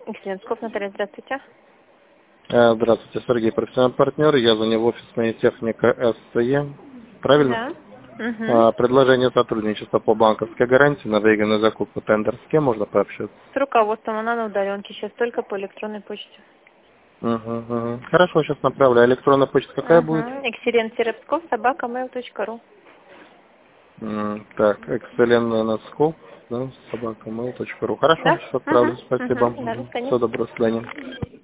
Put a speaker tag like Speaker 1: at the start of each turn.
Speaker 1: Екатеринсков, Наталья, здравствуйте.
Speaker 2: Здравствуйте, Сергей, профессиональный партнер. Я звоню в офисная техника СЦЕ. Правильно?
Speaker 1: Да. Угу.
Speaker 2: Предложение сотрудничества по банковской гарантии на выгодную закупку тендер. С кем можно пообщаться?
Speaker 1: С руководством, она на удаленке, сейчас только по электронной почте.
Speaker 2: Угу. Хорошо, сейчас направляю. Электронная почта какая будет?
Speaker 1: Екатерин-Псков@mail.ru.
Speaker 2: Так, excellentscope, да, собака mail.ru. Хорошо,
Speaker 1: Да?
Speaker 2: сейчас отправлю.
Speaker 1: Угу.
Speaker 2: Спасибо.
Speaker 1: До свидания.
Speaker 2: Всего доброго, до свидания.